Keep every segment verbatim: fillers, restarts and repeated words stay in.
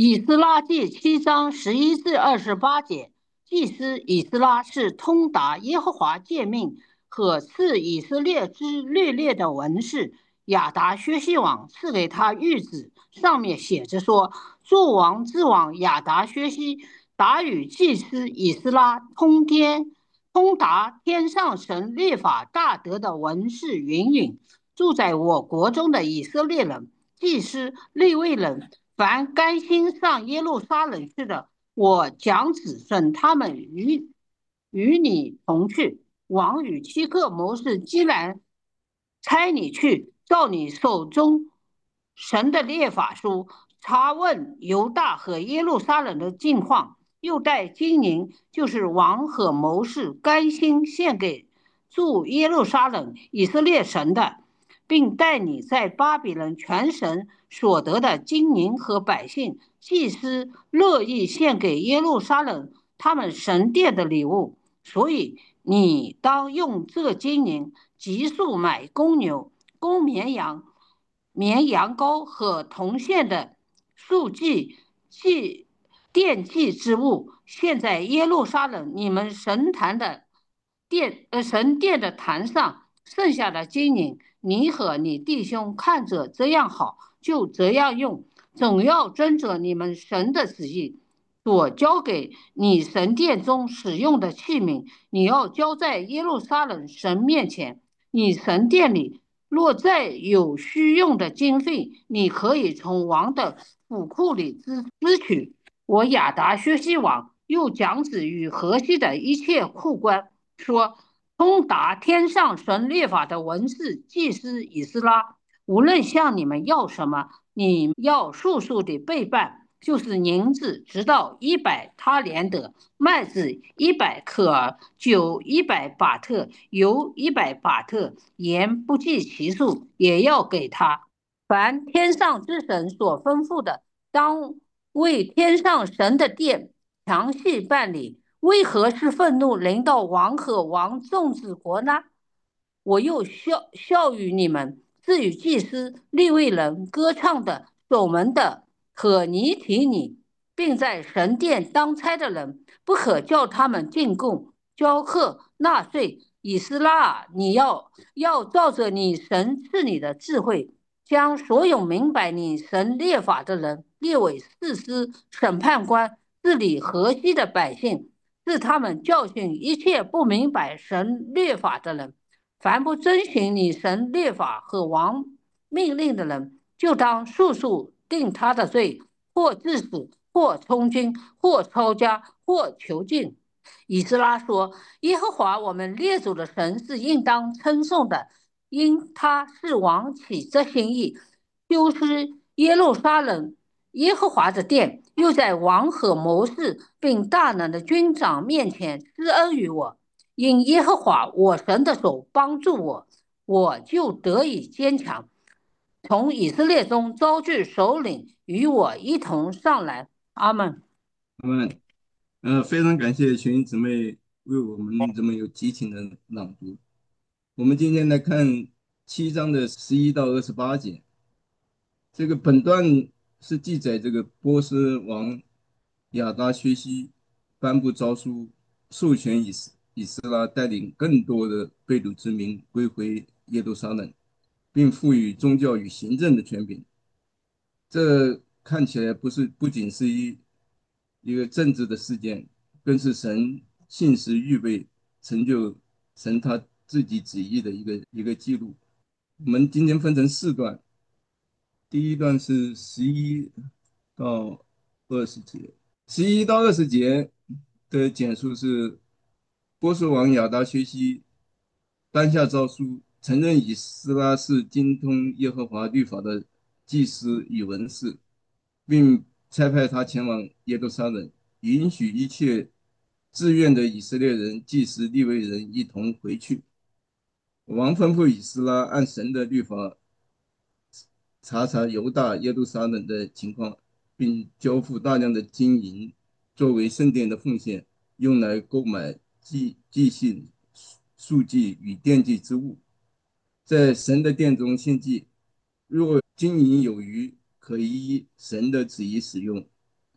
以斯拉记七章十一至二十八节，祭司以斯拉是通达耶和华诫命和赐以色列之律例的文士。亚达薛西王赐给他谕旨，上面写着说：作王之王亚达薛西达与祭司以斯拉通天通达天上神律法大德的文士云云，住在我国中的以色列人、祭司、利未人。凡甘心上耶路撒冷去的，我将子准他们与与你同去。王与七个谋士既然差你去，照你手中神的列法书查问犹大和耶路撒冷的境况，又带金银，就是王和谋士甘心献给住耶路撒冷以色列神的，并带你在巴比伦全省所得的金银和百姓、祭司乐意献给耶路撒冷他们神殿的礼物。所以你当用这金银急速买公牛、公绵羊、绵羊羔和铜线的数祭祭奠祭之物，现在耶路撒冷你们神坛的殿呃神殿的坛上剩下的金银，你和你弟兄看着这样好，就这样用，总要遵着你们神的旨意。所交给你神殿中使用的器皿，你要交在耶路撒冷神面前。你神殿里若再有需用的经费，你可以从王的府库里支支取。我亚达薛西王又讲旨与河西的一切库官说：通达天上神律法的文士祭司以斯拉，无论向你们要什么，你要速速地备办，就是银子直到一百他连德，麦子一百克尔，酒一百巴特，油一百巴特，盐不计其数，也要给他。凡天上之神所吩咐的，当为天上神的殿详细办理。为何是愤怒临到王和王众子国呢？我又笑笑语你们。至于祭司、利未人、歌唱的、守门的和尼提尼，并在神殿当差的人，不可叫他们进贡、交课、纳税。以斯拉啊，你要要照着你神赐你的智慧，将所有明白你神列法的人列为士师、审判官，治理河西的百姓，是他们教训一切不明白神律法的人。凡不遵循你神律法和王命令的人，就当速速定他的罪，或致死，或充军，或抄家，或囚禁。以斯拉说：耶和华我们列祖的神是应当称颂的，因他是王起这心意，修饰耶路撒冷耶和华的殿，又在王和谋士并大能的军长面前施恩于我。因耶和华我神的手帮助我，我就得以坚强。从以色列中招聚首领与我一同上来。阿门。 那么，呃，非常感谢群姊妹为我们这么有激情的朗读。我们今天来看七章的十一到二十八节。这个本段是记载这个波斯王亚达薛西颁布诏书，授权以斯以斯拉带领更多的被掳之民归回耶路撒冷，并赋予宗教与行政的权柄。这看起来不是不仅是一一个政治的事件，更是神信实预备成就神他自己旨意的一个一个记录。我们今天分成四段，第一段是十一到二十节，十一到二十节的简述是波斯王亚达薛西颁下诏书，承认以斯拉是精通耶和华律法的祭司与文士，并差派他前往耶路撒冷，允许一切自愿的以色列人、祭司、利未人一同回去。王吩咐以斯拉按神的律法查查犹大、耶路撒冷的情况，并交付大量的金银作为圣殿的奉献，用来购买祭祭信、素祭与奠祭之物，在神的殿中献祭。若金银有余，可依神的旨意使用。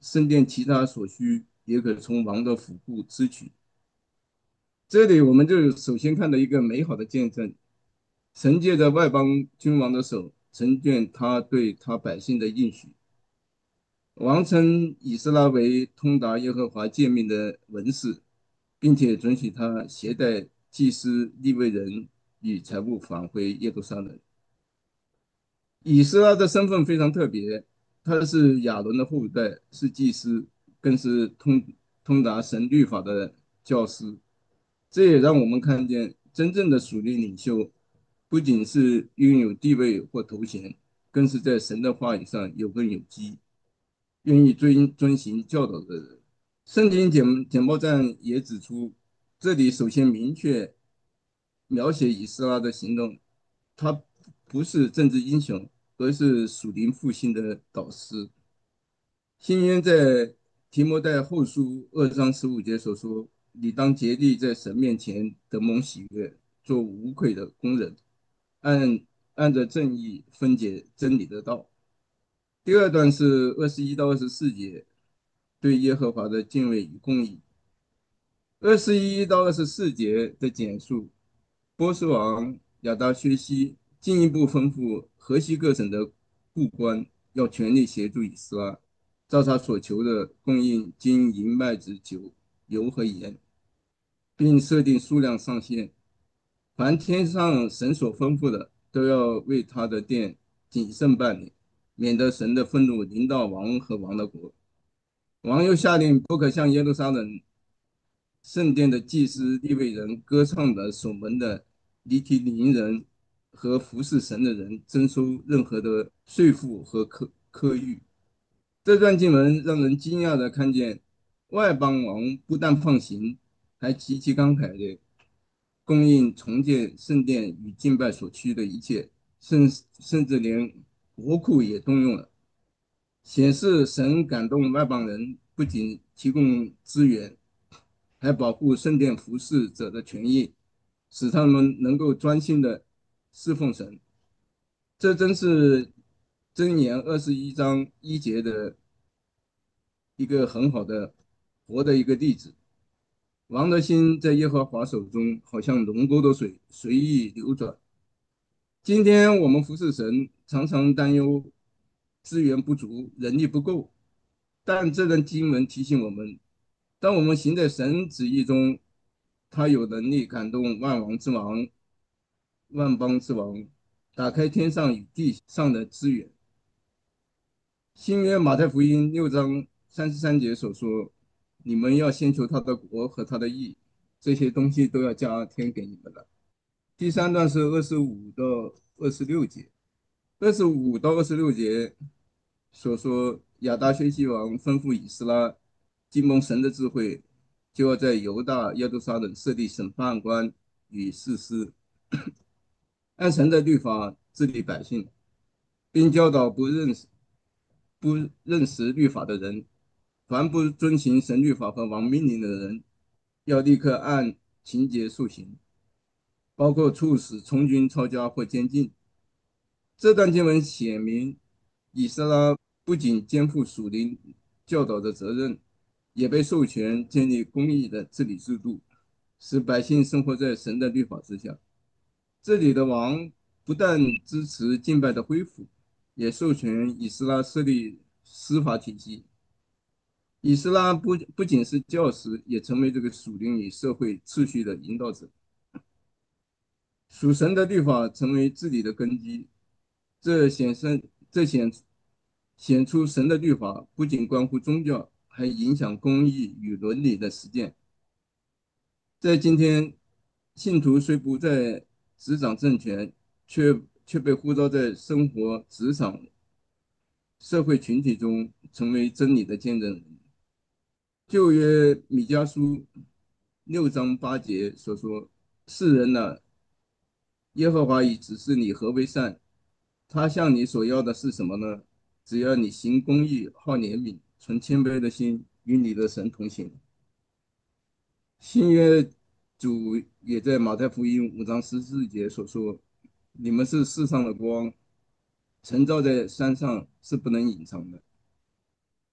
圣殿其他所需，也可从王的府库支取。这里我们就首先看到一个美好的见证：神借着外邦君王的手，成全他对他百姓的应许。王称以斯拉为通达耶和华诫命的文士，并且准许他携带祭司、利未人与财物返回耶路撒冷。以斯拉的身份非常特别，他是亚伦的后代，是祭司，更是通通达神律法的教师。这也让我们看见，真正的属灵领袖，不仅是拥有地位或头衔，更是在神的话语上有根有基，愿意遵遵行教导的人。圣经简简报站也指出，这里首先明确描写以斯拉的行动，他不是政治英雄，而是属灵复兴的导师。新约在提摩太后书二章十五节所说：“你当竭力在神面前得蒙喜悦，做无愧的工人，按按着正义分解真理的道。”第二段是二十一到二十四节，对耶和华的敬畏与公义。二十一到二十四节的简述，波斯王亚达薛西进一步吩咐河西各省的库官要全力协助以斯拉，照他所求的供应金银麦子酒油和盐，并设定数量上限。凡天上神所吩咐的，都要为他的殿谨慎办理，免得神的愤怒临到王和王的国。王又下令，不可向耶路撒冷圣殿的祭司、利未人、歌唱的、守门的、尼提林人和服侍神的人征收任何的税赋和科科谕。这段经文让人惊讶的看见，外邦王不但放行，还极其慷慨的供应重建圣殿与敬拜所需的一切，甚甚至连国库也动用了，显示神感动外邦人，不仅提供资源，还保护圣殿服侍者的权益，使他们能够专心的侍奉神。这真是箴言二十一章一节的一个很好的活的一个例子。王的心在耶和华手中，好像龙沟的水随意流转。今天我们服侍神，常常担忧资源不足、人力不够，但这段经文提醒我们，当我们行在神旨意中，他有能力感动万王之王、万邦之王，打开天上与地上的资源。新约马太福音六章三十三节所说：“你们要先求他的国和他的义，这些东西都要加添给你们的。”第三段是二十五到二十六节，二十五到二十六节所说，亚达薛西王吩咐以斯拉，经蒙神的智慧，就要在犹大耶路撒冷设立审判官与士师，按神的律法治理百姓，并教导不认识不认识律法的人，凡不遵行神律法和王命令的人，要立刻按情节受刑，包括处死、从军、抄家或监禁。这段经文写明，以斯拉不仅肩负属灵教导的责任，也被授权建立公义的治理制度，使百姓生活在神的律法之下。这里的王不但支持敬拜的恢复，也授权以斯拉设立司法体系。以斯拉不不仅是教师，也成为这个属灵与社会秩序的引导者。属神的律法成为治理的根基，这显生这显显出神的律法不仅关乎宗教，还影响公义与伦理的实践。在今天，信徒虽不在执掌政权，却却被呼召在生活、职场、社会群体中成为真理的见证人。旧约米迦书六章八节所说：“世人呢，耶和华已指示你何为善，他向你所要的是什么呢？只要你行公义、好怜悯、存谦卑的心，与你的神同行。”新约主也在马太福音五章十四节所说：“你们是世上的光，晨照在山上是不能隐藏的。”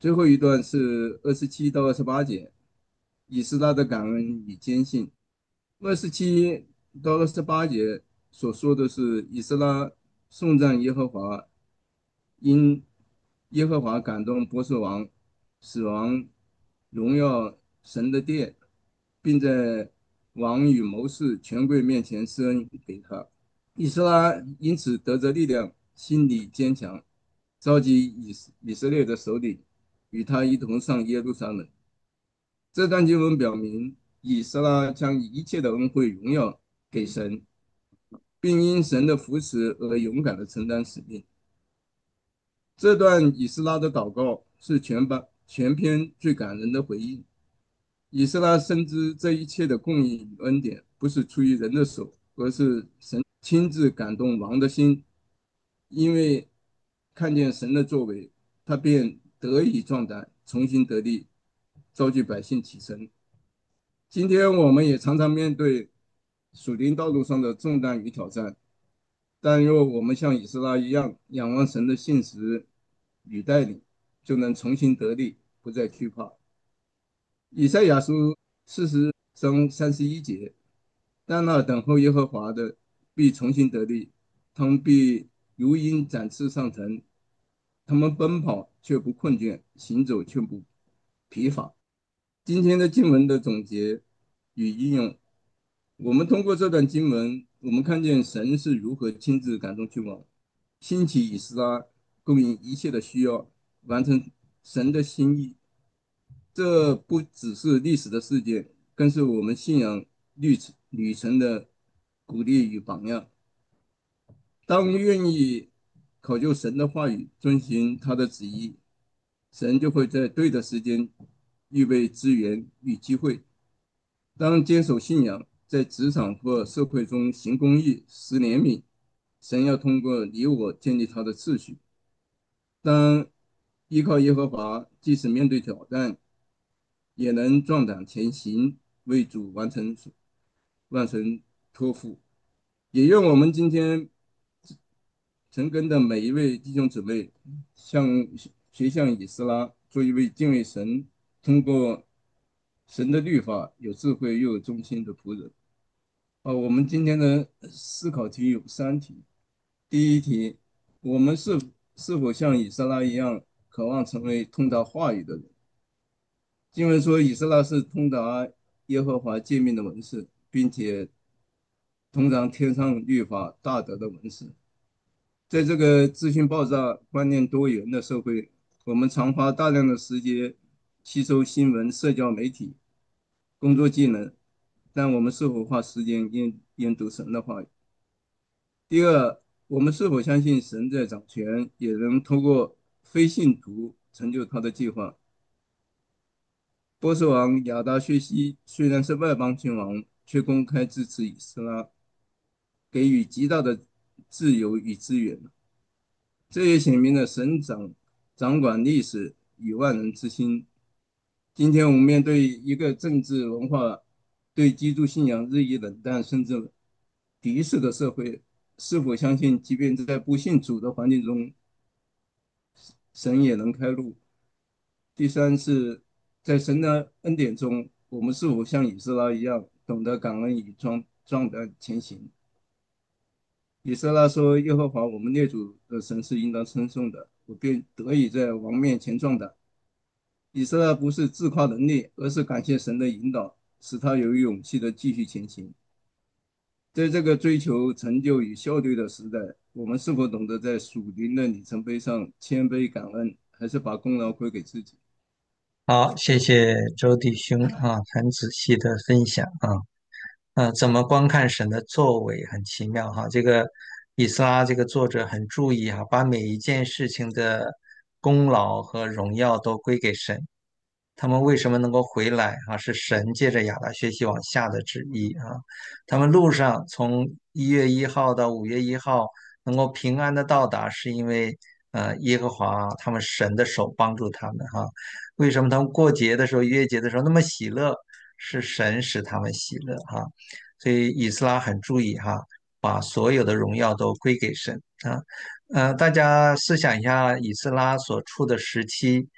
最后一段是二十七到二十八节，以斯拉的感恩与坚信。二十七到二十八节所说的是以斯拉颂赞耶和华，因耶和华感动波斯王，使王荣耀神的殿，并在王与谋士、权贵面前施恩给他。以斯拉因此得着力量，心里坚强，召集以以色列的首领，与他一同上耶路撒冷。这段经文表明，以斯拉将一切的恩惠荣耀给神，并因神的扶持而勇敢地承担使命。这段以斯拉的祷告是全班全篇最感人的回应。以斯拉深知这一切的供应与恩典不是出于人的手，而是神亲自感动王的心，因为看见神的作为，他便得以壮胆，重新得力，召集百姓起身。今天我们也常常面对属灵道路上的重担与挑战，但若我们像以斯拉一样仰望神的信实与带领，就能重新得力，不再惧怕。以赛亚书四十章三十一节，但那等候耶和华的必重新得力，他们必如鹰展翅上腾，他们奔跑却不困倦，行走却不疲乏。今天的经文的总结与应用，我们通过这段经文，我们看见神是如何亲自感动君王，兴起以斯拉，供应一切的需要，完成神的心意。这不只是历史的事件，更是我们信仰旅程旅程的鼓励与榜样。当愿意考究神的话语，遵循他的旨意，神就会在对的时间预备资源与机会。当坚守信仰，在职场或社会中行公义、施怜悯，神要通过你我建立他的秩序。当依靠耶和华，即使面对挑战，也能壮胆前行，为主完成万神托付。也愿我们今天陈根的每一位弟兄姊妹，像学像以斯拉，做一位敬畏神，通过神的律法有智慧又有忠心的仆人。啊，我们今天的思考题有三题。第一题，我们是是否像以斯拉一样，渴望成为通达话语的人？经文说，以斯拉是通达耶和华诫命的文士，并且通达天上律法大德的文士。在这个资讯爆炸、观念多元的社会，我们常花大量的时间吸收新闻、社交媒体、工作技能，但我们是否花时间研研读神的话语？第二，我们是否相信神在掌权，也能通过非信徒成就他的计划？波斯王亚达薛西虽然是外邦君王，却公开支持以斯拉，给予极大的自由与资源。这也显明了神掌掌管历史与万人之心。今天我们面对一个政治文化对基督信仰日益冷淡甚至敌视的社会，是否相信，即便在不信主的环境中，神也能开路？第三是，在神的恩典中，我们是否像以斯拉一样，懂得感恩与壮壮胆前行？以斯拉说：“耶和华我们列祖的神是应当称颂的，我便得以在王面前壮胆。”以斯拉不是自夸能力，而是感谢神的引导，使他有勇气的继续前行。在这个追求成就与效率的时代，我们是否懂得在属灵的里程碑上谦卑感恩，还是把功劳归给自己？ 好，谢谢周弟兄啊，很仔细的分享啊。呃，怎么观看神的作为很奇妙哈。这个以斯拉这个作者很注意哈，把每一件事情的功劳和荣耀都归给神。他们为什么能够回来啊？是神借着亚达薛西往下的旨意啊。他们路上从一月一号到五月一号能够平安的到达，是因为呃耶和华他们神的手帮助他们哈。为什么他们过节的时候、逾越节的时候那么喜乐？是神使他们喜乐哈。所以以斯拉很注意哈，把所有的荣耀都归给神啊。呃，大家思想一下以斯拉所处的时期。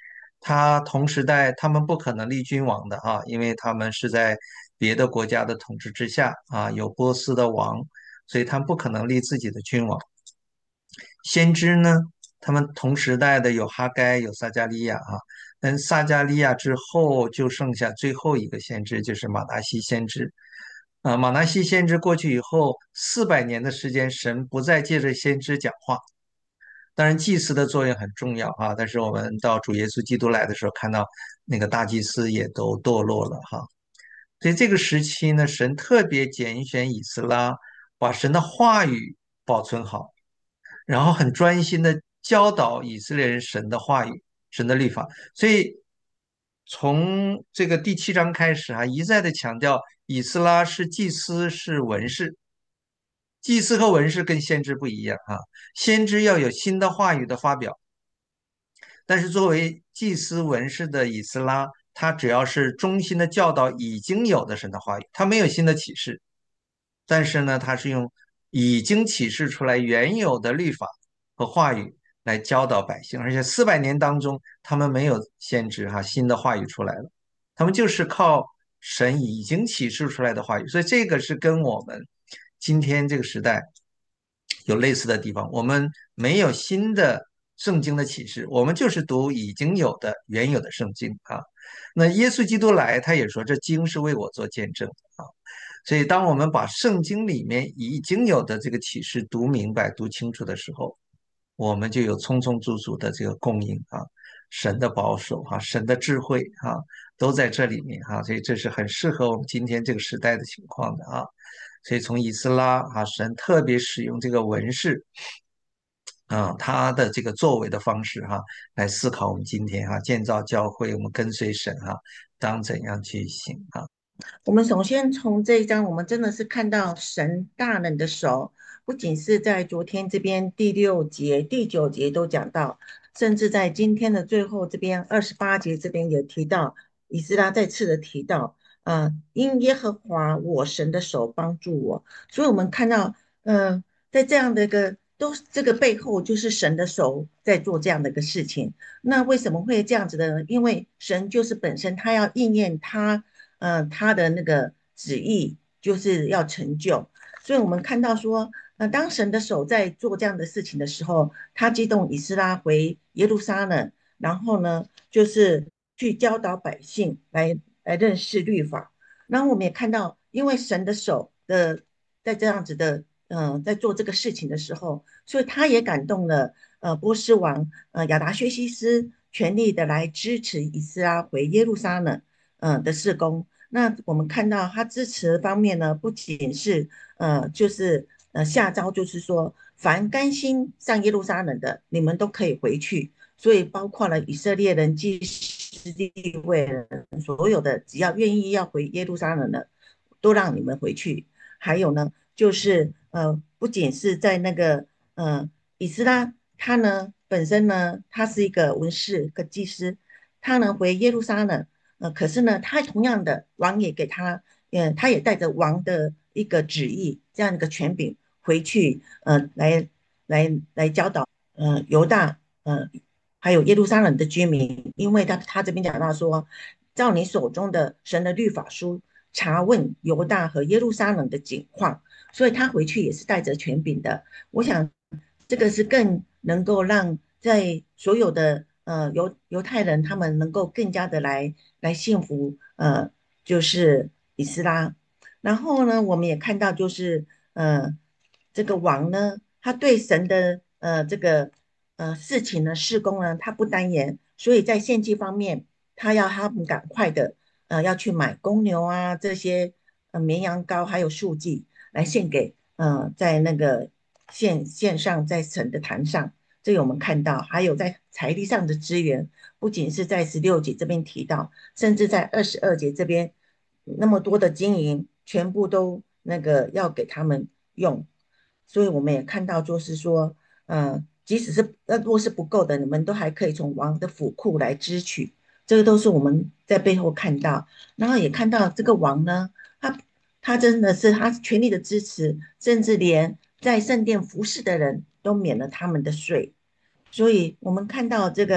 他同时代他们不可能立君王的啊，因为他们是在别的国家的统治之下啊，有波斯的王，所以他们不可能立自己的君王。先知呢，他们同时代的有哈该，有撒加利亚啊，但撒加利亚之后就剩下最后一个先知，就是马达西先知。啊，马拿西先知过去以后，四百年的时间，神不再借着先知讲话。当然，祭司的作用很重要啊，但是我们到主耶稣基督来的时候，看到那个大祭司也都堕落了哈。所以这个时期呢，神特别拣选以斯拉，把神的话语保存好，然后很专心的教导以色列人神的话语、神的律法。所以从这个第七章开始啊，一再的强调以斯拉是祭司，是文士。祭司和文士跟先知不一样啊，先知要有新的话语的发表，但是作为祭司文士的以斯拉，他只要是忠心的教导已经有的神的话语，他没有新的启示，但是呢，他是用已经启示出来原有的律法和话语来教导百姓，而且四百年当中，他们没有先知哈新的话语出来了，他们就是靠神已经启示出来的话语，所以这个是跟我们今天这个时代有类似的地方，我们没有新的圣经的启示，我们就是读已经有的原有的圣经啊。那耶稣基督来，他也说这经是为我做见证啊。所以，当我们把圣经里面已经有的这个启示读明白、读清楚的时候，我们就有充充足足的这个供应啊，神的保守啊，神的智慧啊，都在这里面啊。所以，这是很适合我们今天这个时代的情况的啊。所以，从以斯拉啊，神特别使用这个文士啊，他的这个作为的方式哈、来思考我们今天哈、建造教会，我们跟随神哈、当怎样去行啊？ 我们首先从这一章，我们真的是看到神大能的手，不仅是在昨天这边第六节、第九节都讲到，甚至在今天的最后这边二十八节这边也提到，以斯拉再次的提到，呃，因耶和华我神的手帮助我，所以我们看到，呃，在这样的一个都这个背后就是神的手在做这样的一个事情。那为什么会这样子的呢？因为神就是本身他要应验他。呃，他的那个旨意就是要成就，所以我们看到说，呃，当神的手在做这样的事情的时候，他激动以斯拉回耶路撒冷，然后呢，就是去教导百姓来来认识律法。然后我们也看到，因为神的手的在这样子的，呃，在做这个事情的时候，所以他也感动了，呃，波斯王呃亚达薛西斯，全力的来支持以斯拉回耶路撒冷。呃的事工。那我们看到他支持方面呢，不仅是呃，就是呃下诏，就是说，凡甘心上耶路撒冷的，你们都可以回去。所以包括了以色列人、祭司、地位人，所有的只要愿意要回耶路撒冷的，都让你们回去。还有呢，就是呃，不仅是在那个呃以斯拉，他呢本身呢，他是一个文士、个祭司，他呢回耶路撒冷。呃，可是呢，他同样的王也给他，呃，他也带着王的一个旨意，这样一个权柄回去，呃，来来来教导，呃，犹大，呃，还有耶路撒冷的居民，因为他他这边讲到说，照你手中的神的律法书查问犹大和耶路撒冷的景况，所以他回去也是带着权柄的。我想这个是更能够让在所有的呃犹犹太人他们能够更加的来来信服呃就是以斯拉。然后呢，我们也看到就是呃这个王呢，他对神的呃这个呃事情呢事工呢，他不单言，所以在献祭方面，他要他们赶快的呃要去买公牛啊这些呃绵羊羔还有素祭来献给呃在那个线线上在神的坛上。这个我们看到，还有在财力上的资源，不仅是在十六节这边提到，甚至在二十二节这边，那么多的金银，全部都那个要给他们用。所以我们也看到，就是说，呃，即使是那若是不够的，你们都还可以从王的府库来支取，这个都是我们在背后看到。然后也看到这个王呢，他他真的是他全力的支持，甚至连在圣殿服侍的人都免了他们的税。所以我们看到这个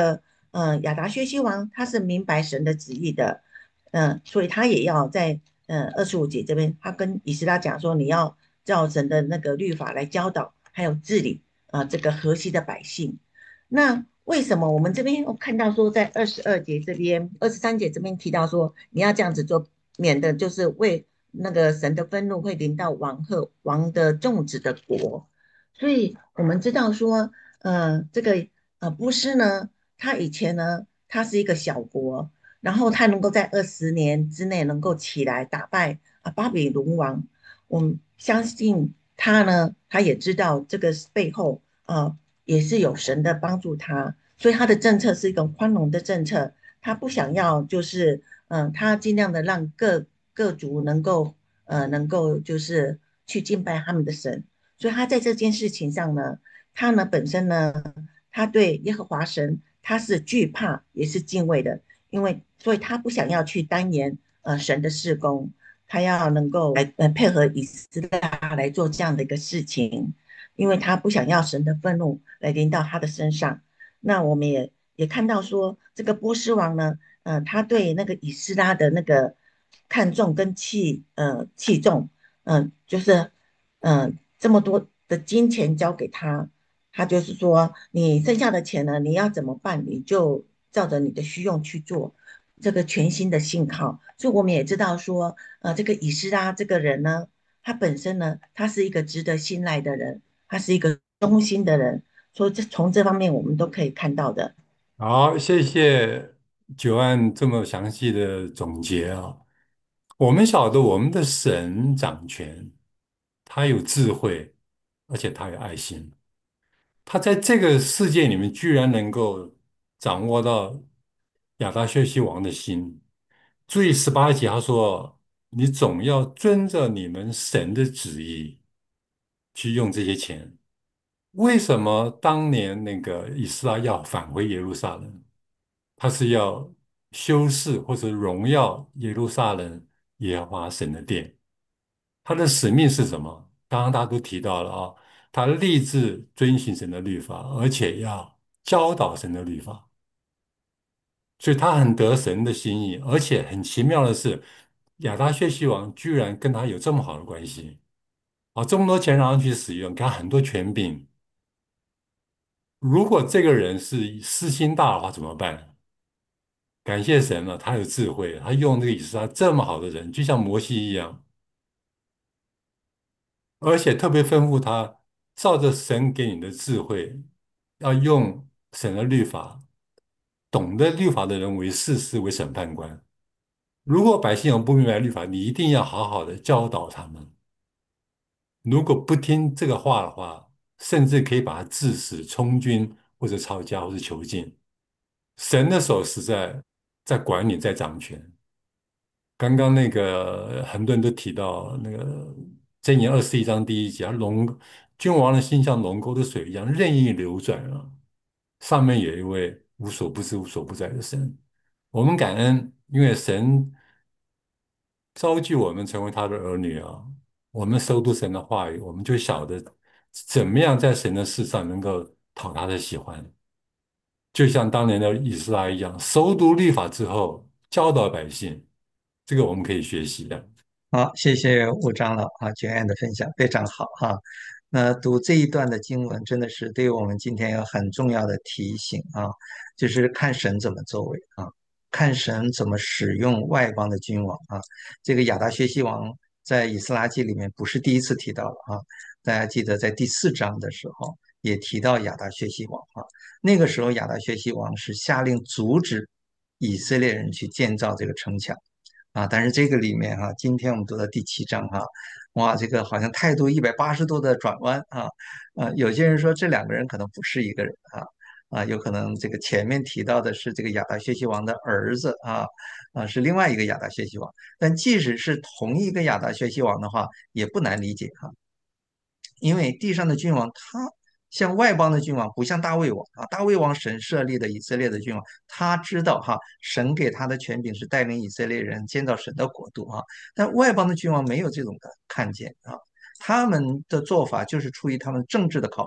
呃，亚达薛西王他是明白神的旨意的，嗯、所以他也要在呃二十五节这边，他跟以斯拉讲说，你要照神的那个律法来教导，还有治理啊、呃这个河西的百姓。那为什么我们这边我看到说，在二十二节这边、二十三节这边提到说，你要这样子做，免得就是为那个神的愤怒会临到王和王的种植的国。所以我们知道说，呃，这个呃波斯呢，他以前呢，他是一个小国，然后他能够在二十年之内能够起来打败啊巴比伦王。我们相信他呢，他也知道这个背后呃也是有神的帮助他，所以他的政策是一个宽容的政策，他不想要就是嗯、呃他尽量的让各各族能够呃能够就是去敬拜他们的神，所以他在这件事情上呢，他呢本身呢，他对耶和华神他是惧怕也是敬畏的，因为所以他不想要去单言呃神的事工，他要能够来呃配合以斯拉来做这样的一个事情，因为他不想要神的愤怒来临到他的身上。那我们也也看到说，这个波斯王呢，呃，他对那个以斯拉的那个看重跟器呃器重，嗯、呃，就是嗯、呃、这么多的金钱交给他，他就是说你剩下的钱呢，你要怎么办，你就照着你的需用去做。这个全新的信靠，所以我们也知道说，呃，这个以斯拉这个人呢，他本身呢，他是一个值得信赖的人，他是一个忠心的人，所以这从这方面我们都可以看到的。 好，谢谢九安这么详细的总结啊。我们晓得我们的神掌权，他有智慧，而且他有爱心。他在这个世界里面居然能够掌握到亚达薛西王的心。注意十八节，他说：“你总要遵着你们神的旨意去用这些钱。”为什么当年那个以斯拉要返回耶路撒冷？他是要修饰或者荣耀耶路撒冷耶和华神的殿。他的使命是什么？刚刚大家都提到了啊，他立志遵行神的律法，而且要教导神的律法，所以他很得神的心意。而且很奇妙的是，亚达薛西王居然跟他有这么好的关系啊，这么多钱让他去使用，给他很多权柄。如果这个人是私心大的话，怎么办？感谢神了，他有智慧，他用这个以斯拉这么好的人，就像摩西一样，而且特别吩咐他，照着神给你的智慧，要用神的律法，懂得律法的人为士师，为审判官。如果百姓有不明白律法，你一定要好好的教导他们。如果不听这个话的话，甚至可以把他致死、充军，或者抄家，或者囚禁。神的手实在在管理，在掌权。刚刚那个很多人都提到那个箴言二十一章第一节，啊龙君王的心像龙沟的水一样任意流转啊。上面有一位无所不知、无所不在的神，我们感恩，因为神召集我们成为他的儿女啊。我们熟读神的话语，我们就晓得怎么样在神的事上能够讨他的喜欢。就像当年的以斯拉一样，熟读律法之后教导百姓，这个我们可以学习的。 好，谢谢吴长老啊，全案的分享非常好哈。那读这一段的经文，真的是对我们今天有很重要的提醒啊，就是看神怎么作为啊，看神怎么使用外邦的君王啊。这个亚达薛西王在以斯拉记里面不是第一次提到了啊，大家记得在第四章的时候也提到亚达薛西王啊。那个时候亚达薛西王是下令阻止以色列人去建造这个城墙。啊，但是这个里面哈、今天我们读到第七章哈、哇，这个好像态度一百八十度的转弯啊，呃，有些人说这两个人可能不是一个人啊，啊，有可能这个前面提到的是这个亚达薛西王的儿子啊，啊，是另外一个亚达薛西王，但即使是同一个亚达薛西王的话，也不难理解哈、因为地上的君王他像外邦的君王，不像大卫王啊，大卫王神设立的以色列的君王，他知道哈，神给他的权柄是带领以色列人建造神的国度啊，但外邦的君王没有这种的看见啊，他们的做法就是出于他们政治的考量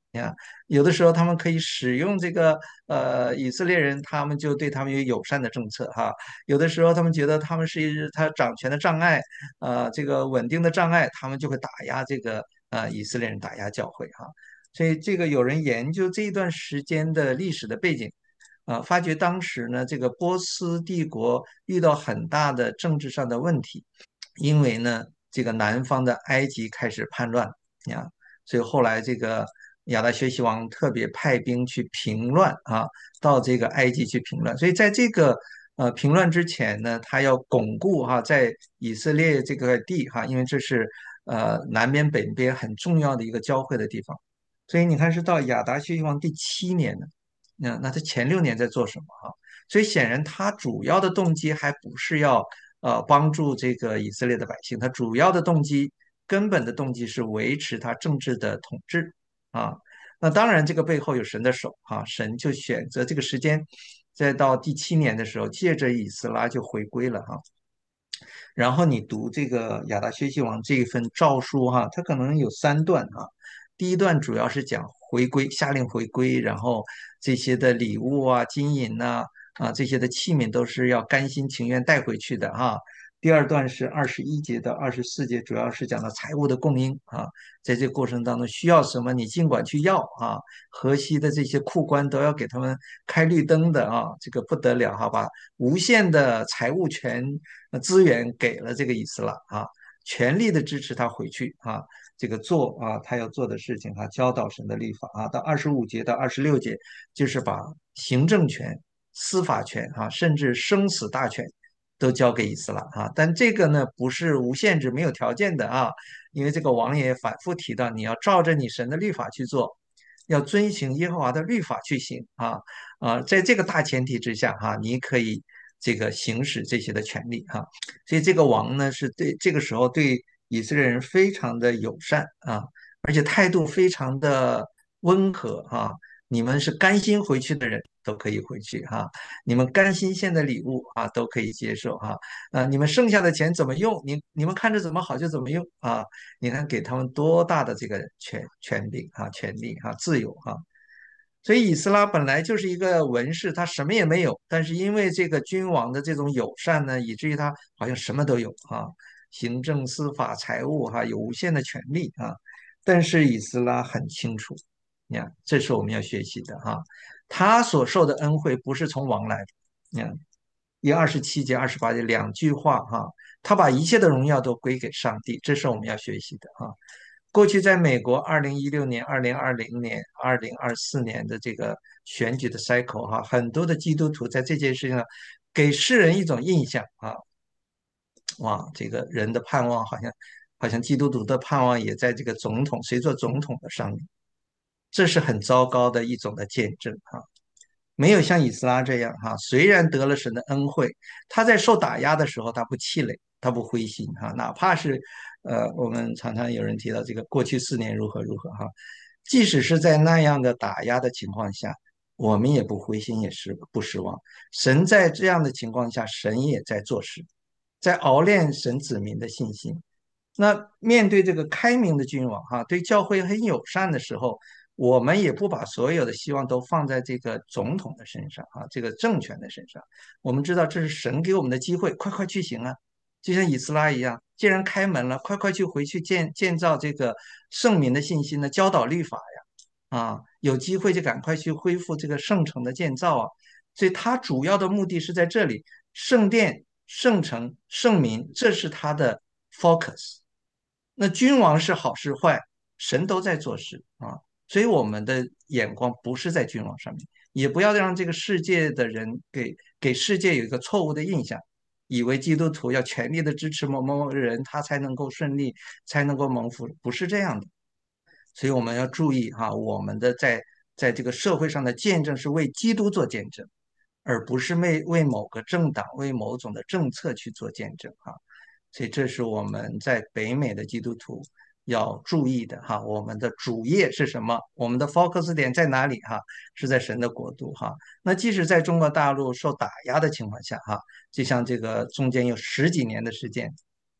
有的时候他们可以使用这个呃以色列人，他们就对他们有友善的政策哈。有的时候他们觉得他们是他掌权的障碍，呃这个稳定的障碍，他们就会打压这个呃以色列人，打压教会哈。所以这个有人研究这一段时间的历史的背景，啊、发觉当时呢这个波斯帝国遇到很大的政治上的问题，因为呢这个南方的埃及开始叛乱呀，所以后来这个亚达薛西王特别派兵去平乱啊，到这个埃及去平乱。所以在这个呃平乱之前呢，他要巩固哈、在以色列这个地哈、因为这是呃南边北边很重要的一个交汇的地方。所以你看，是到亚达薛西王第七年呢，那那他前六年在做什么哈、所以显然他主要的动机还不是要呃帮助这个以色列的百姓，他主要的动机根本的动机是维持他政治的统治啊。那当然，这个背后有神的手啊，神就选择这个时间，再到第七年的时候，借着以斯拉就回归了哈。然后你读这个亚达薛西王这一份诏书哈，它可能有三段哈。第一段主要是讲回归，下令回归，然后这些的礼物啊、金银呐、啊，这些的器皿都是要甘心情愿带回去的哈。第二段是二十一节到二十四节，主要是讲到财物的供应啊，在这个过程当中需要什么你尽管去要啊，河西的这些库官都要给他们开绿灯的啊，这个不得了哈，把无限的财务权呃资源给了这个以斯拉啊，全力的支持他回去啊，这个做啊他要做的事情啊，教导神的律法啊，到二十五节到二十六节就是把行政权、司法权啊，甚至生死大权都交给以斯拉啊。但这个呢不是无限制、没有条件的啊，因为这个王爷反复提到，你要照着你神的律法去做，要遵行耶和华的律法去行啊啊，在这个大前提之下哈、你可以这个行使这些的权利哈、所以这个王呢是对这个时候对以色列人非常的友善啊，而且态度非常的温和啊。你们是甘心回去的人都可以回去哈、你们甘心献的礼物啊都可以接受哈、呃，你们剩下的钱怎么用，你你们看着怎么好就怎么用啊。你看给他们多大的这个权权柄啊、权利啊、自由啊。所以以斯拉本来就是一个文士，他什么也没有，但是因为这个君王的这种友善呢，以至于他好像什么都有啊，行政、司法、财务哈、有无限的权利啊。但是以斯拉很清楚，你看，这是我们要学习的哈、他所受的恩惠不是从王来的。你看，一二十七节、二十八节两句话哈、他把一切的荣耀都归给上帝，这是我们要学习的哈、过去在美国，二零一六年、二零二零年、二零二四年的这个选举的 cycle 哈，很多的基督徒在这件事情上给世人一种印象啊，哇，这个人的盼望好像好像基督徒的盼望也在这个总统谁做总统的上面，这是很糟糕的一种的见证啊。没有像以斯拉这样哈，虽然得了神的恩惠，他在受打压的时候，他不气馁，他不灰心哈，哪怕是呃，我们常常有人提到这个过去四年如何如何哈，即使是在那样的打压的情况下，我们也不灰心，也是不失望。神在这样的情况下，神也在做事，在熬练神子民的信心。那面对这个开明的君王哈，对教会很友善的时候，我们也不把所有的希望都放在这个总统的身上啊，这个政权的身上。我们知道这是神给我们的机会，快快去行啊！就像以斯拉一样，既然开门了，快快去回去建建造这个圣民的信心呢，教导律法呀，啊，有机会就赶快去恢复这个圣城的建造啊。所以他主要的目的是在这里，圣殿、圣城、圣民，这是他的 focus。那君王是好是坏，神都在做事啊，所以我们的眼光不是在君王上面，也不要让这个世界的人给给世界有一个错误的印象，以为基督徒要全力的支持某某人，他才能够顺利，才能够蒙福，不是这样的。所以我们要注意哈，我们的在在这个社会上的见证是为基督做见证，而不是为为某个政党、为某种的政策去做见证哈。所以这是我们在北美的基督徒要注意的哈。我们的主业是什么？我们的 focus 点在哪里哈？是在神的国度哈。那即使在中国大陆受打压的情况下哈，就像这个中间有十几年的时间，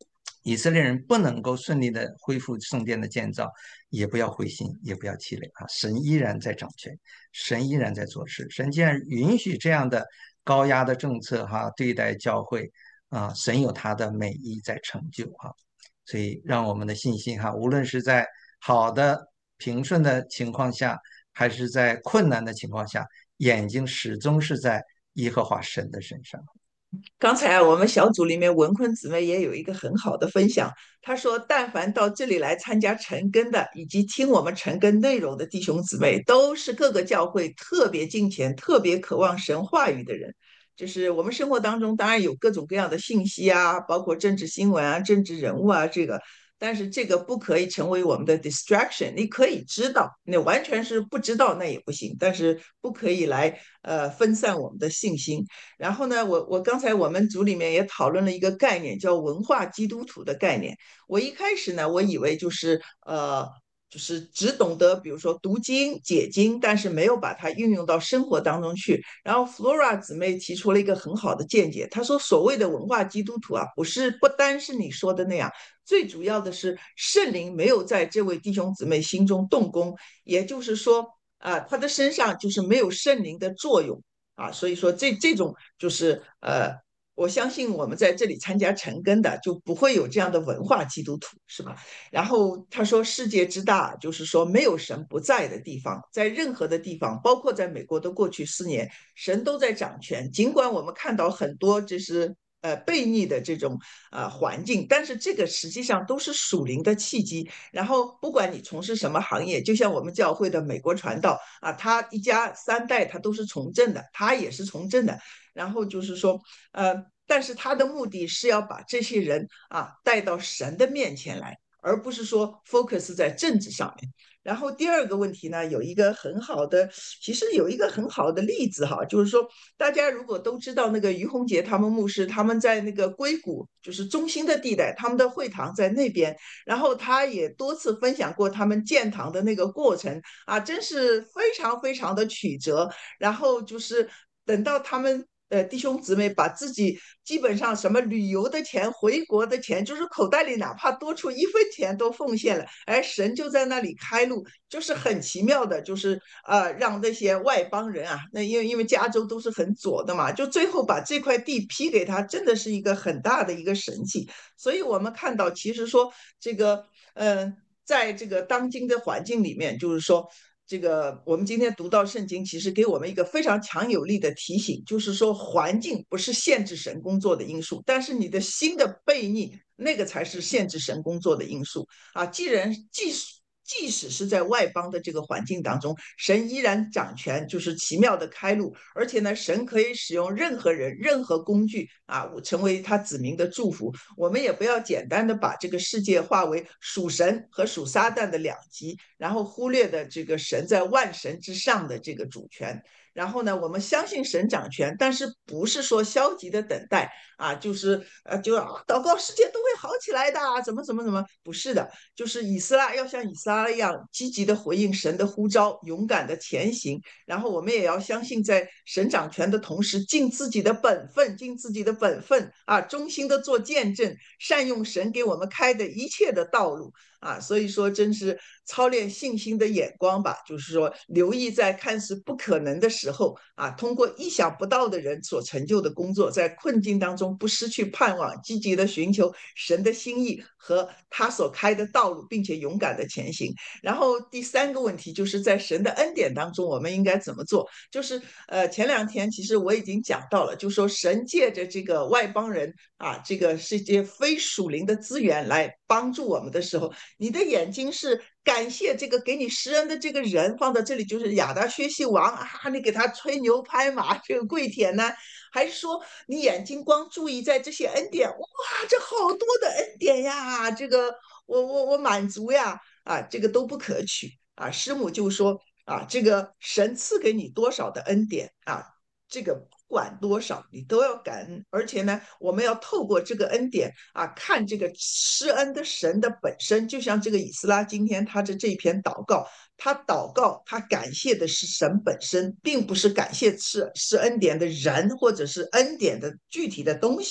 以色列人不能够顺利的恢复圣殿的建造，也不要灰心，也不要气馁啊！神依然在掌权，神依然在做事。神既然允许这样的高压的政策哈对待教会啊，神有他的美意在成就啊，所以让我们的信心哈，无论是在好的平顺的情况下，还是在困难的情况下，眼睛始终是在耶和华神的身上。 刚才啊，我们小组里面文坤姊妹也有一个很好的分享，她说，但凡到这里来参加晨更的，以及听我们晨更内容的弟兄姊妹，都是各个教会特别敬虔、特别渴望神话语的人。就是我们生活当中当然有各种各样的信息啊，包括政治新闻啊、政治人物啊，这个。但是这个不可以成为我们的 distraction， 你可以知道，你完全是不知道那也不行，但是不可以来呃分散我们的信心。然后呢，我我刚才我们组里面也讨论了一个概念，叫文化基督徒的概念。我一开始呢，我以为就是呃。就是只懂得，比如说读经、解经，但是没有把它运用到生活当中去。然后 Flora 姊妹提出了一个很好的见解，她说，所谓的文化基督徒啊，不是不单是你说的那样，最主要的是圣灵没有在这位弟兄姊妹心中动工，也就是说，啊、呃，他的身上就是没有圣灵的作用。啊，所以说这这种就是呃，我相信我们在这里参加晨更的就不会有这样的文化基督徒，是吧？然后他说，世界之大，就是说没有神不在的地方，在任何的地方，包括在美国的过去四年，神都在掌权。尽管我们看到很多这是呃悖逆的这种呃环境，但是这个实际上都是属灵的契机。然后不管你从事什么行业，就像我们教会的美国传道啊，他一家三代他都是从政的，他也是从政的。然后就是说，呃，但是他的目的是要把这些人啊带到神的面前来，而不是说 focus 在政治上面。然后第二个问题呢，有一个很好的，其实有一个很好的例子哈，就是说大家如果都知道那个于洪杰他们牧师，他们在那个硅谷就是中心的地带，他们的会堂在那边，然后他也多次分享过他们建堂的那个过程啊，真是非常非常的曲折。然后就是等到他们呃弟兄姊妹把自己基本上什么旅游的钱、回国的钱，就是口袋里哪怕多出一分钱都奉献了，而神就在那里开路，就是很奇妙的，就是呃让那些外邦人啊，那因为因为加州都是很左的嘛，就最后把这块地批给他，真的是一个很大的一个神迹。所以我们看到，其实说这个嗯、呃，在这个当今的环境里面，就是说。这个我们今天读到圣经，其实给我们一个非常强有力的提醒，就是说环境不是限制神工作的因素，但是你的心的悖逆，那个才是限制神工作的因素啊。既然即使即使是在外邦的这个环境当中，神依然掌权，就是奇妙的开路，而且呢，神可以使用任何人、任何工具啊，成为他子民的祝福。我们也不要简单的把这个世界化为属神和属撒旦的两极，然后忽略的这个神在万神之上的这个主权。然后呢，我们相信神掌权，但是不是说消极的等待啊，就是呃，就祷告世界都会好起来的，怎么怎么怎么？不是的，就是以斯拉要像以斯拉一样积极的回应神的呼召，勇敢的前行。然后我们也要相信，在神掌权的同时，尽自己的本分，尽自己的本分啊，忠心的做见证，善用神给我们开的一切的道路。啊，所以说真是操练信心的眼光吧，就是说留意在看似不可能的时候啊，通过意想不到的人所成就的工作，在困境当中不失去盼望，积极的寻求神的心意和他所开的道路，并且勇敢的前行。然后第三个问题就是在神的恩典当中，我们应该怎么做？就是呃，前两天其实我已经讲到了，就是说神借着这个外邦人啊，这个世界非属灵的资源来帮助我们的时候，你的眼睛是感谢这个给你施恩的这个人，放到这里就是亚达薛西王啊，你给他吹牛拍马，这个跪舔呢，还是说你眼睛光注意在这些恩典？哇，这好多的恩典呀，这个我我我满足呀，啊，这个都不可取啊。师母就说啊，这个神赐给你多少的恩典啊，这个不管多少，你都要感恩。而且呢，我们要透过这个恩典啊，看这个施恩的神的本身。就像这个以斯拉今天他的这一篇祷告，他祷告，他感谢的是神本身，并不是感谢是是恩典的人或者是恩典的具体的东西。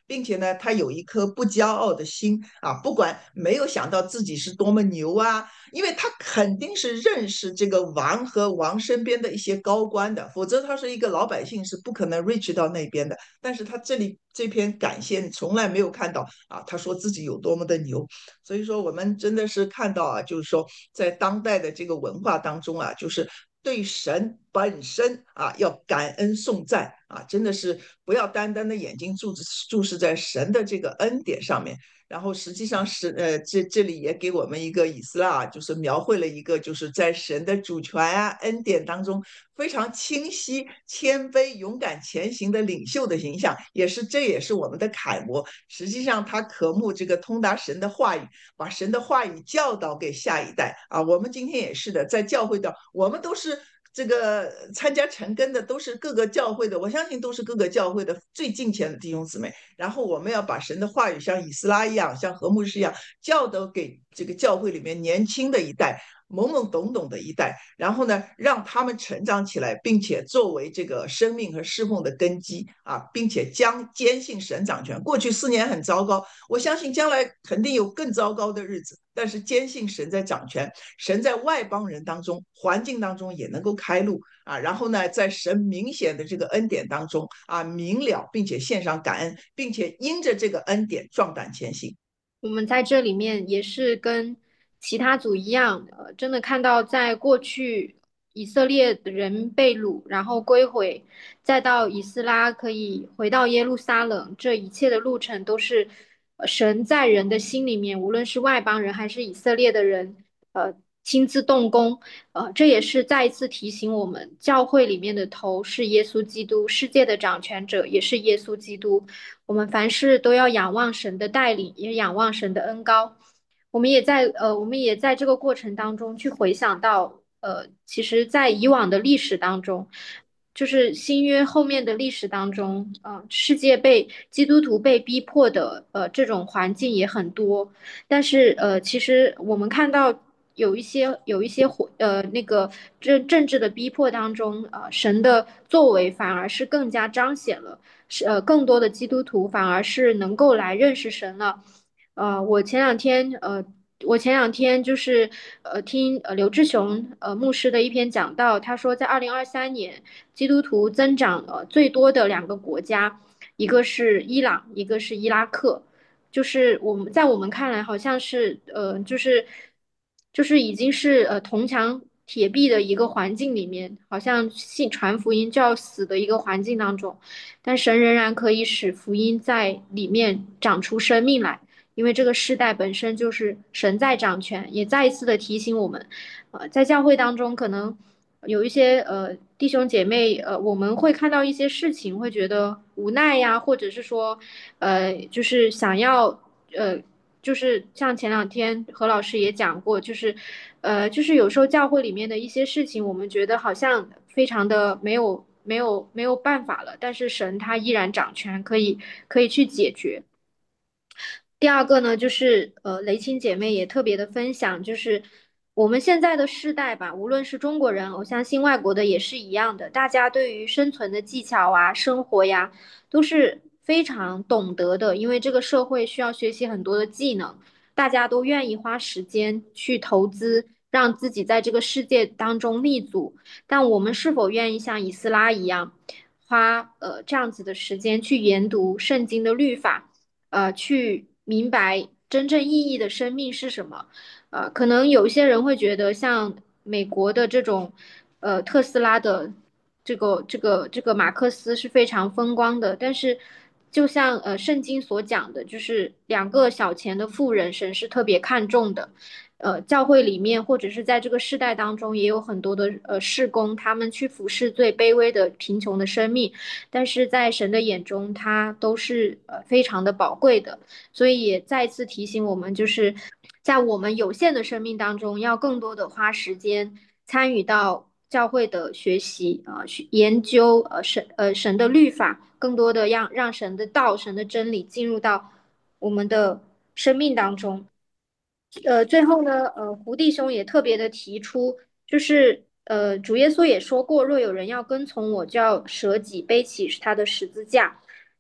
并且呢，他有一颗不骄傲的心啊，不管没有想到自己是多么牛啊，因为他肯定是认识这个王和王身边的一些高官的，否则他是一个老百姓是不可能 reach 到那边的。但是他这里这篇感谢从来没有看到啊，他说自己有多么的牛。所以说我们真的是看到啊，就是说在当代的这个文化当中啊，就是对神本身啊要感恩颂赞啊，真的是不要单单的眼睛注注视在神的这个恩典上面。然后实际上是呃，这这里也给我们一个以斯拉，就是描绘了一个就是在神的主权啊恩典当中非常清晰、谦卑、勇敢前行的领袖的形象，也是这也是我们的楷模。实际上他渴慕这个通达神的话语，把神的话语教导给下一代啊。我们今天也是的，在教会的我们都是。这个参加成根的都是各个教会的，我相信都是各个教会的最近前的弟兄姊妹。然后我们要把神的话语像以斯拉一样，像何牧师一样，教导给这个教会里面年轻的一代。懵懵懂懂的一代，然后呢，让他们成长起来，并且作为这个生命和侍奉的根基啊，并且将坚信神掌权。过去四年很糟糕，我相信将来肯定有更糟糕的日子，但是坚信神在掌权，神在外邦人当中、环境当中也能够开路啊。然后呢，在神明显的这个恩典当中啊，明了，并且献上感恩，并且因着这个恩典壮胆前行。 我们在这里面也是跟其他组一样，呃，真的看到在过去以色列人被掳，然后归回，再到以斯拉可以回到耶路撒冷，这一切的路程都是呃神在人的心里面，无论是外邦人还是以色列的人，呃，亲自动工，呃，这也是再一次提醒我们，教会里面的头是耶稣基督，世界的掌权者也是耶稣基督。我们凡事都要仰望神的带领，也仰望神的恩高。我们也在呃，我们也在这个过程当中去回想到，呃，其实，在以往的历史当中，就是新约后面的历史当中，呃，世界被基督徒被逼迫的呃这种环境也很多。但是呃，其实我们看到有一些有一些呃那个政政治的逼迫当中，呃，神的作为反而是更加彰显了。是呃更多的基督徒反而是能够来认识神了。呃，我前两天呃，我前两天就是呃听呃刘志雄呃牧师的一篇讲道，他说在二零二三年基督徒增长呃最多的两个国家，一个是伊朗，一个是伊拉克。就是我们在我们看来好像是呃就是就是已经是呃铜墙铁壁的一个环境里面，好像信传福音就要死的一个环境当中。但神仍然可以使福音在里面长出生命来，因为这个世代本身就是神在掌权，也再一次的提醒我们，呃，在教会当中可能有一些呃弟兄姐妹，呃，我们会看到一些事情，会觉得无奈呀，或者是说，呃，就是想要呃。就是像前两天何老师也讲过，就是，呃，就是有时候教会里面的一些事情，我们觉得好像非常的没有没有没有办法了，但是神他依然掌权，可以可以去解决。第二个呢，就是呃，雷青姐妹也特别的分享，就是我们现在的世代吧，无论是中国人，我相信外国的也是一样的，大家对于生存的技巧啊、生活呀，都是非常懂得的，因为这个社会需要学习很多的技能，大家都愿意花时间去投资，让自己在这个世界当中立足。但我们是否愿意像以斯拉一样，花呃这样子的时间去研读圣经的律法？呃，去明白真正意义的生命是什么。呃，可能有一些人会觉得，像美国的这种，呃，特斯拉的这个这个这个马克思是非常风光的，但是就像呃圣经所讲的，就是两个小钱的富人，神是特别看重的。呃，教会里面或者是在这个世代当中，也有很多的呃事工，他们去服侍最卑微的贫穷的生命，但是在神的眼中，他都是呃非常的宝贵的。所以也再次提醒我们，就是在我们有限的生命当中，要更多的花时间参与到教会的学习啊、呃，研究呃神呃神的律法，更多的让让神的道、神的真理进入到我们的生命当中。呃，最后呢，呃，胡弟兄也特别的提出，就是呃，主耶稣也说过，若有人要跟从我，就要舍己背起他的十字架。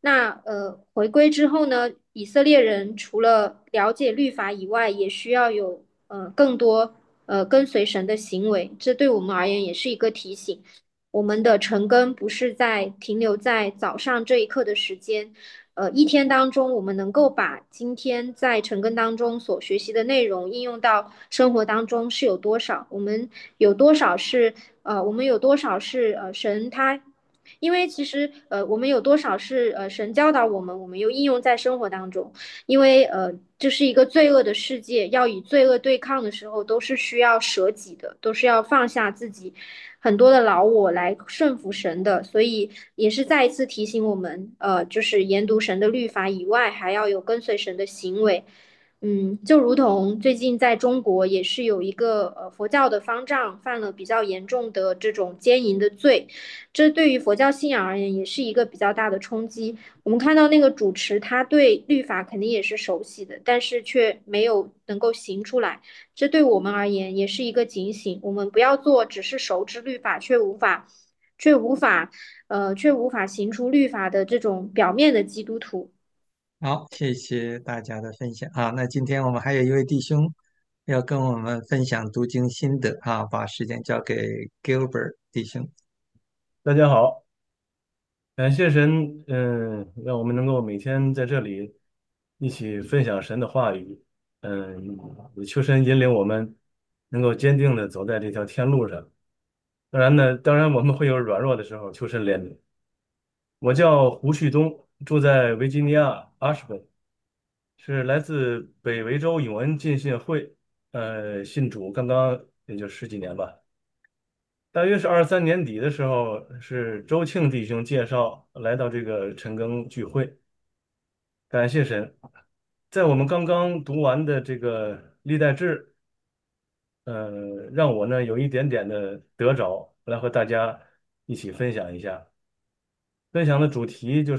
那呃，回归之后呢，以色列人除了了解律法以外，也需要有呃更多呃跟随神的行为。这对我们而言也是一个提醒。我们的成根不是在停留在早上这一刻的时间，呃，一天当中，我们能够把今天在成根当中所学习的内容应用到生活当中是有多少？我们有多少是呃，我们有多少是呃神他。因为其实，呃，我们有多少是呃神教导我们，我们又应用在生活当中。因为呃，这是一个罪恶的世界，要与罪恶对抗的时候，都是需要舍己的，都是要放下自己很多的老我来顺服神的。所以也是再一次提醒我们，呃，就是研读神的律法以外，还要有跟随神的行为。嗯，就如同最近在中国也是有一个呃佛教的方丈犯了比较严重的这种奸淫的罪，这对于佛教信仰而言也是一个比较大的冲击。我们看到那个主持他对律法肯定也是熟悉的，但是却没有能够行出来，这对我们而言也是一个警醒。我们不要做只是熟知律法却无法却无法呃却无法行出律法的这种表面的基督徒。 好，谢谢大家的分享啊。那今天我们还有一位弟兄要跟我们分享读经心得啊，把时间交给 Gilbert 弟兄。 大家好，感谢神，嗯，让我们能够每天在这里一起分享神的话语，嗯，也求神引领我们能够坚定的走在这条天路上。当然呢，当然我们会有软弱的时候，求神怜悯。我叫胡旭东，住在维吉尼亚阿什本，是来自北维州永恩浸信会，呃，信主刚刚也就十几年吧。大约是二三年底的时候，是周庆弟兄介绍来到这个陈庚聚会。感谢神，在我们刚刚读完的这个历代志，呃，让我呢有一点点的得着，来和大家一起分享一下。分享的主题就是，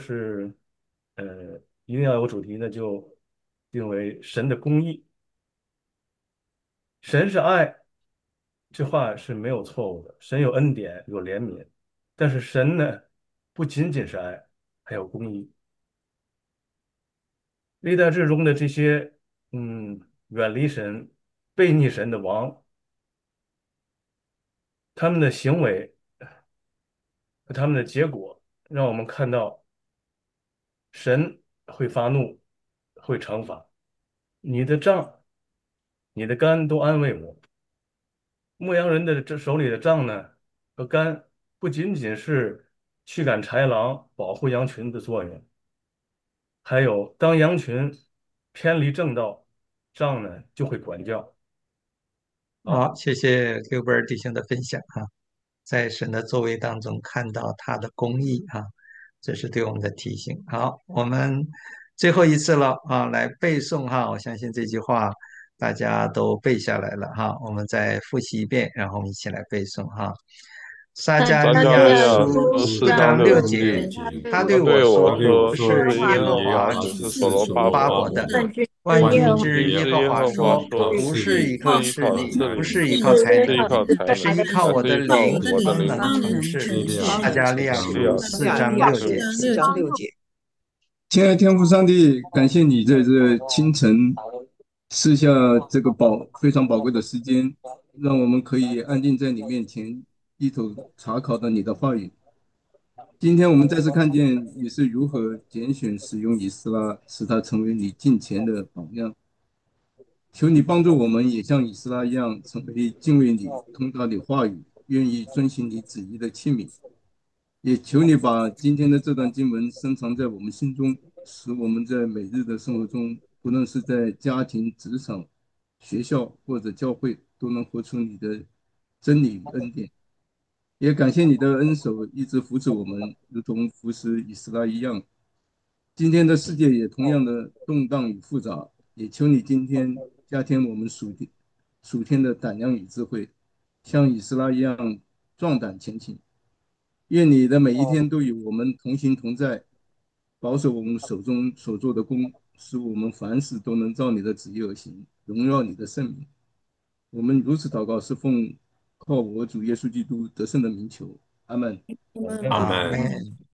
呃，一定要有主题呢，就定为神的公义。神是爱，这话是没有错误的。神有恩典，有怜悯，但是神呢，不仅仅是爱，还有公义。历代志中的这些，嗯，远离神、背逆神的王，他们的行为和他们的结果，让我们看到神会发怒，会惩罚。你的杖、你的竿都安慰我。牧羊人的这手里的杖呢和竿，不仅仅是驱赶豺狼、保护羊群的作用，还有当羊群偏离正道，杖呢就会管教。 好，谢谢 Gilbert 弟兄的分享啊，在神的作为当中看到他的公义啊，这是对我们的提醒。好，我们最后一次了啊，来背诵哈，我相信这句话大家都背下来了哈，我们再复习一遍，然后我们一起来背诵哈。撒迦利撒迦利亚书亚书五四章章六六节， 节， 他对我他对我说： 说： “不 “这是耶和以华牙你是所罗巴巴伯的， 伯的。” 万万军军之之耶和你是耶和华华说： 说， “不是依靠是依靠势力，不势力， 是依靠才能， 是依靠才乃是能， 依靠我乃是依靠的灵， 我的方能灵， 成事。”撒力量迦利亚力量书四亚利亚书章六节。 四章六节。 亲爱的天父上帝，感谢你在这清晨赐下这个宝非常宝贵的时间，让我们可以安静在你面前，一同查考到你的话语。今天我们再次看见你是如何拣选使用以斯拉，使他成为你近前的榜样。求你帮助我们，也像以斯拉一样，成为敬畏你、通达你话语、愿意遵行你旨意的器皿。也求你把今天的这段经文深藏在我们心中，使我们在每日的生活中，不论是在家庭、职场、学校或者教会，都能活出你的真理与恩典。也感谢你的恩手一直扶持我们，如同扶持以斯拉一样。今天的世界也同样的动荡与复杂，也求你今天加添我们属天属天的胆量与智慧，像以斯拉一样壮胆前行。愿你的每一天都与我们同行同在，保守我们手中所做的工，使我们凡事都能照你的旨意而行，荣耀你的圣名。我们如此祷告，是奉靠我主耶稣基督得胜的名求，阿门。 阿阿门。 门。